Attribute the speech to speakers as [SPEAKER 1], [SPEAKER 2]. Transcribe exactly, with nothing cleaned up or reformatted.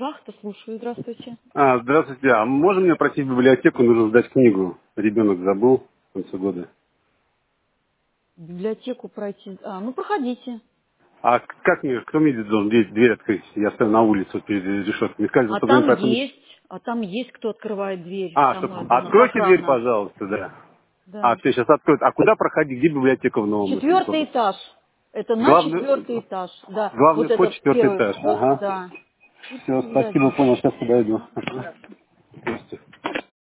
[SPEAKER 1] Вахта, слушаю. Здравствуйте.
[SPEAKER 2] А, здравствуйте. А можно мне пройти в библиотеку, нужно сдать книгу? Ребенок забыл в конце года.
[SPEAKER 1] В библиотеку пройти. А, ну проходите.
[SPEAKER 2] А как мне, кто мне должен дверь, дверь открыть? Я стою на улице вот перед решеткой. Мне сказали,
[SPEAKER 1] А
[SPEAKER 2] позвонить
[SPEAKER 1] там
[SPEAKER 2] по этому...
[SPEAKER 1] есть, а там есть кто открывает дверь.
[SPEAKER 2] А,
[SPEAKER 1] Там
[SPEAKER 2] что,
[SPEAKER 1] это, у нас
[SPEAKER 2] откройте дверь,
[SPEAKER 1] охрана.
[SPEAKER 2] пожалуйста, да. А,
[SPEAKER 1] Да.
[SPEAKER 2] все, сейчас откроют. А куда проходить? Где библиотека в Новом
[SPEAKER 1] Четвертый
[SPEAKER 2] Масленикове?
[SPEAKER 1] этаж. Это на
[SPEAKER 2] Главный,
[SPEAKER 1] четвертый этаж. Да.
[SPEAKER 2] главный
[SPEAKER 1] Вот
[SPEAKER 2] вход,
[SPEAKER 1] это
[SPEAKER 2] четвертый
[SPEAKER 1] первый
[SPEAKER 2] этаж.
[SPEAKER 1] вход,
[SPEAKER 2] Ага.
[SPEAKER 1] да. И
[SPEAKER 2] Все, спасибо,
[SPEAKER 1] заходите.
[SPEAKER 2] понял, сейчас подойду. Ага.